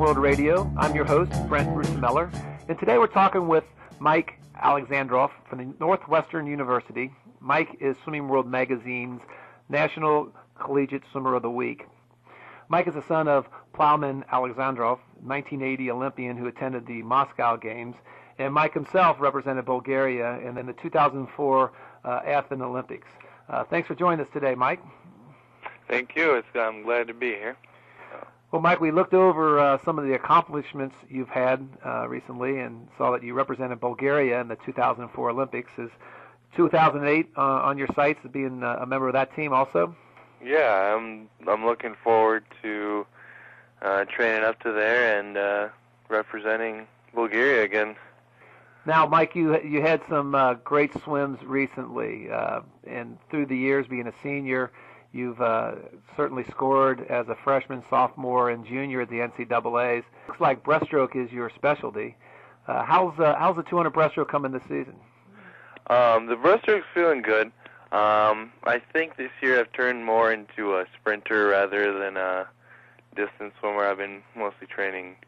World Radio. I'm your host, Brent Rusemeller, and today we're talking with Mike Alexandrov from the Northwestern University. Mike is Swimming World Magazine's National Collegiate Swimmer of the Week. Mike is the son of Plowman Alexandrov, 1980 Olympian who attended the Moscow Games, and Mike himself represented Bulgaria in the 2004 Athens Olympics. Thanks for joining us today, Mike. Thank you. I'm glad to be here. Well, Mike, we looked over some of the accomplishments you've had recently and saw that you represented Bulgaria in the 2004 Olympics. Is 2008 on your sights as being a member of that team also? Yeah, I'm looking forward to training up to there and representing Bulgaria again. Now, Mike, you had some great swims recently, and through the years being a senior, you've certainly scored as a freshman, sophomore, and junior at the NCAAs. Looks like breaststroke is your specialty. How's the 200 breaststroke coming this season? The breaststroke's feeling good. I think this year I've turned more into a sprinter rather than a distance swimmer. I've been mostly training,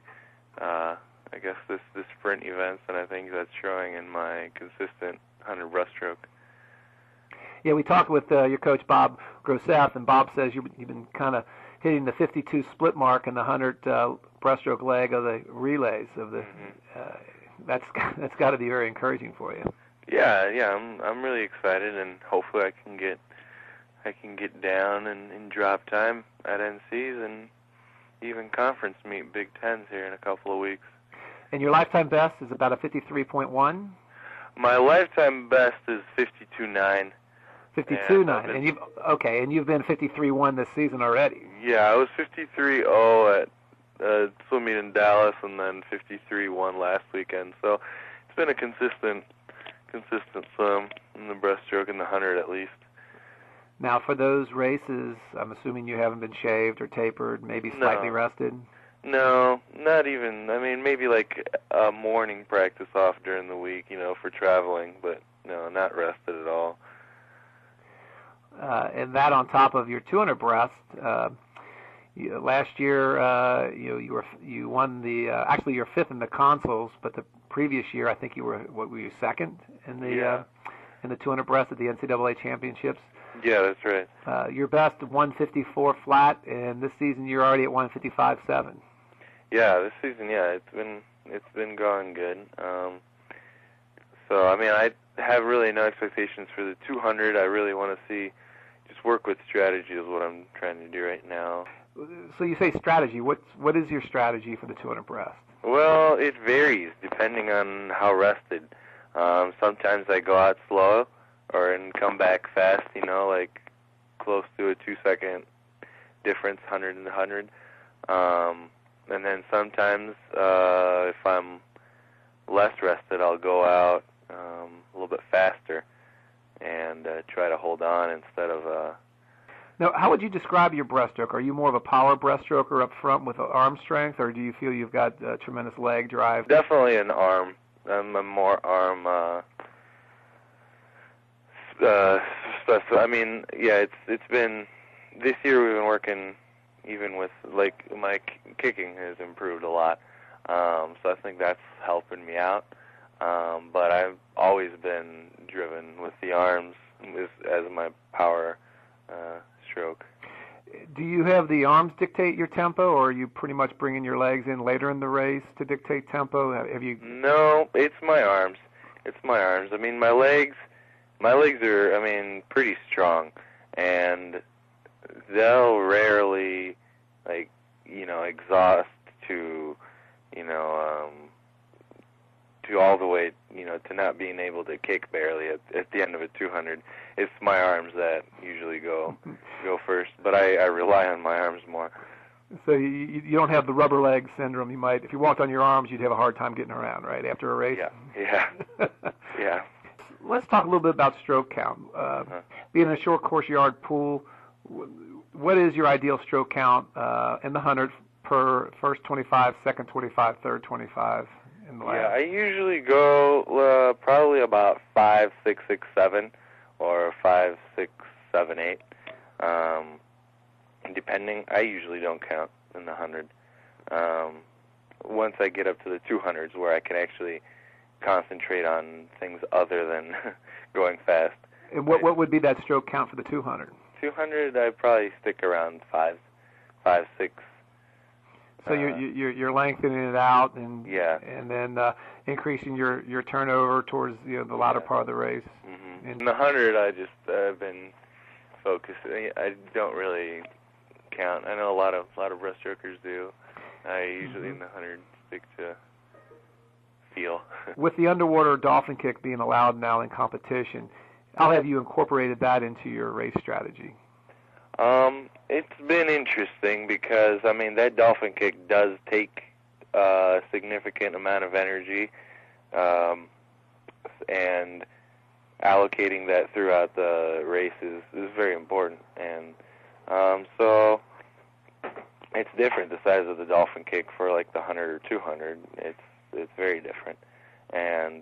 I guess, this sprint events, and I think that's showing in my consistent 100 breaststroke. Yeah, we talked with your coach, Bob Groseth, and Bob says you've been kind of hitting the 52 split mark in the 100 breaststroke leg of the relays of the. That's got to be very encouraging for you. Yeah, I'm really excited, and hopefully I can get down and drop time at NCs and even conference meet Big Tens here in a couple of weeks. And your lifetime best is about a 53.1. My lifetime best is 52.9. 52.9, and you've been 53.1 this season already. Yeah, I was 53.0 at swimming in Dallas, and then 53.1 last weekend. So it's been a consistent swim in the breaststroke in the 100 at least. Now, for those races, I'm assuming you haven't been shaved or tapered, maybe slightly rested. No, not even. I mean, maybe like a morning practice off during the week, for traveling, but no, not rested at all. And that on top of your 200 breast. Last year, you won the. Actually, you're fifth in the consols, but the previous year, I think you were second in the 200 breast at the NCAA championships. Yeah, that's right. Your best 154 flat, and this season you're already at 155.7. Yeah, this season, it's been going good. So I mean, I have really no expectations for the 200. I really want to just work with strategy is what I'm trying to do right now. So you say strategy. What is your strategy for the 200 breast? Well, it varies depending on how rested. Sometimes I go out slow and come back fast, like close to a 2-second difference, 100 and 100. And then sometimes if I'm less rested, I'll go out a little bit faster and try to hold on instead of... Now, how would you describe your breaststroke? Are you more of a power breaststroker up front with arm strength, or do you feel you've got tremendous leg drive? Definitely an arm. I'm a more arm... I mean, yeah, it's been... This year we've been working even with, like, my kicking has improved a lot. So I think that's helping me out. But I've always been driven with the arms as my power stroke. Do you have the arms dictate your tempo, or are you pretty much bringing your legs in later in the race to dictate tempo? Have you? No, it's my arms. I mean, my legs are, pretty strong, and they'll rarely, exhaust to all the way, to not being able to kick barely at the end of a 200. It's my arms that usually go first, but I rely on my arms more. So you don't have the rubber leg syndrome. You might, if you walked on your arms, you'd have a hard time getting around, right, after a race? Yeah. Let's talk a little bit about stroke count. Being in a short course yard pool, what is your ideal stroke count in the 100 per first 25, second 25, third 25 in the lab? Yeah, I usually go probably about 5, 6, 6, 7, or 5, 6, 7, 8. Depending, I usually don't count in the 100. once I get up to the 200s, where I can actually concentrate on things other than going fast. And what would be that stroke count for the 200? 200, I'd probably stick around 5, 6. So you're lengthening it out and yeah, and then increasing your turnover towards the latter part of the race. Mm-hmm. In the 100, I've been focused. I don't really count. I know a lot of breaststrokers do. I usually in the 100 stick to feel. With the underwater dolphin kick being allowed now in competition, how have you incorporated that into your race strategy? It's been interesting because, I mean, that dolphin kick does take a significant amount of energy, and allocating that throughout the race is very important. And so it's different, the size of the dolphin kick for like the 100 or 200. It's very different. And,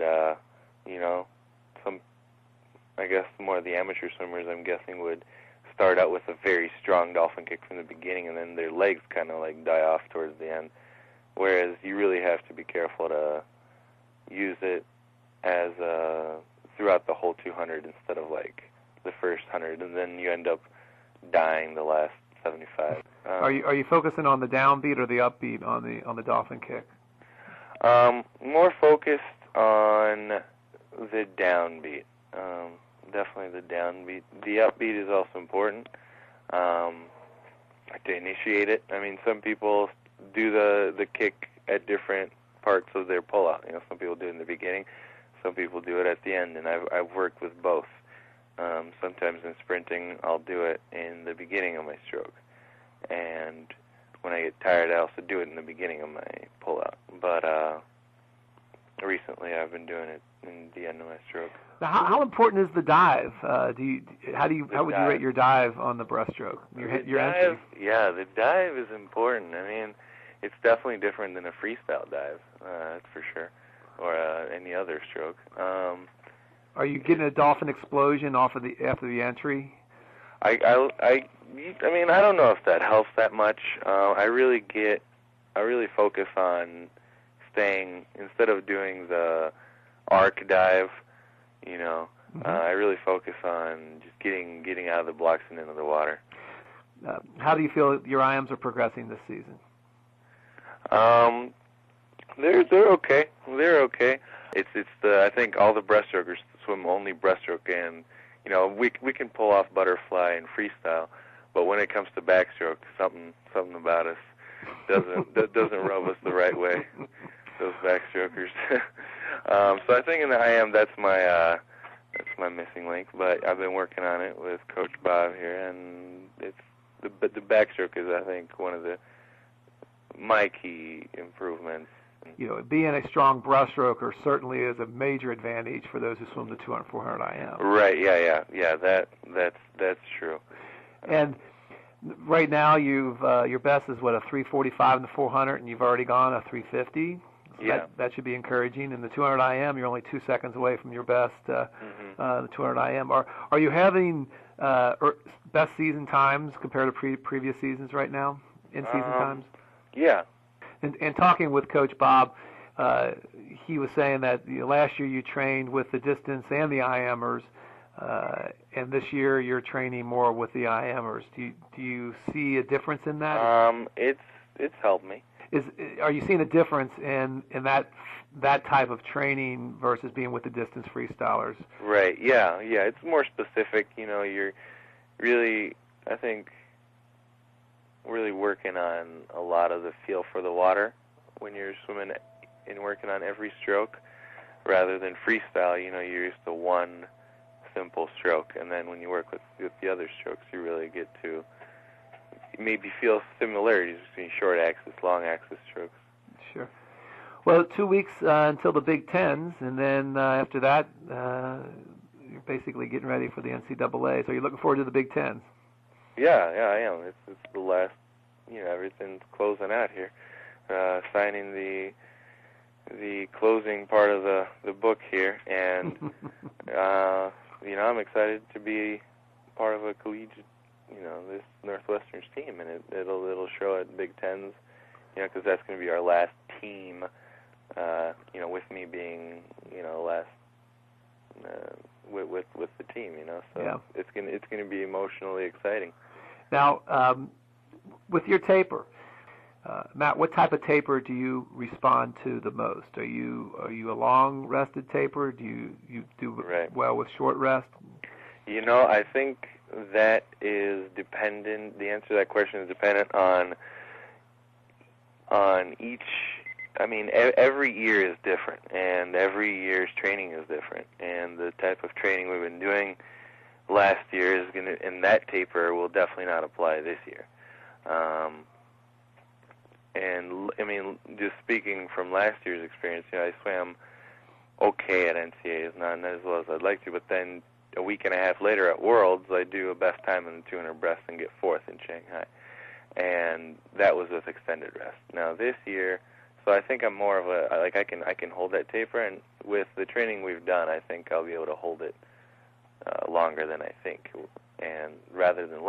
I guess more of the amateur swimmers, I'm guessing, would start out with a very strong dolphin kick from the beginning, and then their legs kind of like die off towards the end. Whereas you really have to be careful to use it as throughout the whole 200 instead of like the first 100, and then you end up dying the last 75. Are you focusing on the downbeat or the upbeat on the dolphin kick? More focused on the downbeat. Definitely the downbeat. The upbeat is also important to initiate it. I mean, some people do the kick at different parts of their pullout. Some people do it in the beginning, some people do it at the end, and I've worked with both. Sometimes in sprinting, I'll do it in the beginning of my stroke, and when I get tired, I also do it in the beginning of my pullout. But recently, I've been doing it in the end of my stroke. Now, how important is the dive? How would you rate your dive on the breaststroke? Your dive, entry? Yeah, the dive is important. I mean, it's definitely different than a freestyle dive, that's for sure, or any other stroke. Are you getting a dolphin explosion after the entry? I mean, I don't know if that helps that much. I really focus on staying, instead of doing the arc dive, I really focus on just getting out of the blocks and into the water. How do you feel your IMs are progressing this season? They're okay. They're okay. It's I think all the breaststrokers swim only breaststroke, and we can pull off butterfly and freestyle, but when it comes to backstroke, something about us doesn't rub us the right way. Those backstrokers. So I think in the IM that's my missing link, but I've been working on it with Coach Bob here, and it's the backstroke is, I think, one of my key improvements. Being a strong breaststroker certainly is a major advantage for those who swim the 200, 400 IM. Right. Yeah. That's true. And right now, your best is a 3:45 in the 400, and you've already gone a 3:50. So yeah. That should be encouraging. In the 200 IM, you're only 2 seconds away from your best. The 200 IM. Are you having best season times compared to previous seasons right now? In season times? Yeah. And talking with Coach Bob, he was saying that last year you trained with the distance and the IMers, and this year you're training more with the IMers. Do you see a difference in that? It's helped me. Are you seeing a difference in that type of training versus being with the distance freestylers? Right. Yeah. It's more specific. You're really, I think, really working on a lot of the feel for the water when you're swimming and working on every stroke, rather than freestyle. You're used to one simple stroke, and then when you work with the other strokes, you really get to maybe feel similarities between short axis, long axis strokes. Sure. Well, 2 weeks until the Big Tens, and then after that, you're basically getting ready for the NCAA. So you're looking forward to the Big Tens? Yeah, I am. It's the last. Everything's closing out here. Signing the closing part of the book here, and I'm excited to be part of a collegiate, this Northwestern's team, and it'll show at Big Tens because that's going to be our last team. With me being, last with the team, so yeah. it's gonna be emotionally exciting. Now, with your taper, Matt, what type of taper do you respond to the most? Are you a long rested taper? Do you do well with short rest? I think that is dependent. The answer to that question is dependent on each. I mean, every year is different, and every year's training is different. And the type of training we've been doing last year is going to, and that taper will definitely not apply this year. And I mean, just speaking from last year's experience, I swam okay at NCAAs, not as well as I'd like to, but then a week and a half later at Worlds, I do a best time in the 200 breast and get 4th in Shanghai. And that was with extended rest. Now this year, so I think I'm more of a, I can hold that taper, and with the training we've done, I think I'll be able to hold it longer than I think, and rather than